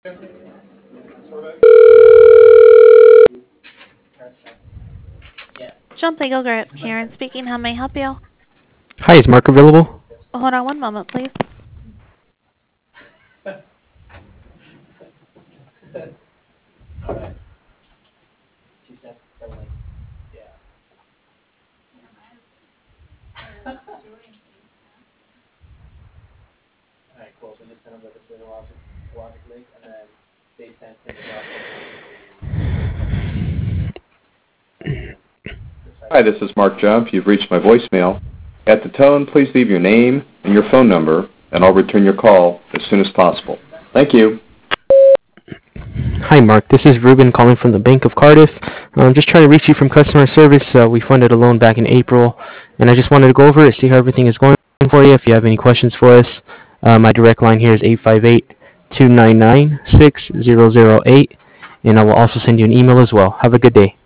John Legal Group, Karen speaking. How may I help you? Hi, is Mark available? Hold on one moment, please. Hi, this is Mark Jump. You've reached my voicemail. At the tone, please leave your name and your phone number, and I'll return your call as soon as possible. Thank you. Hi, Mark. This is Ruben calling from the Bank of Cardiff. I'm just trying to reach you from customer service. We funded a loan back in April, and I just wanted to go over it, see how everything is going for you. If you have any questions for us, my direct line here is 858-299-6008, and I will also send you an email as well. Have a good day.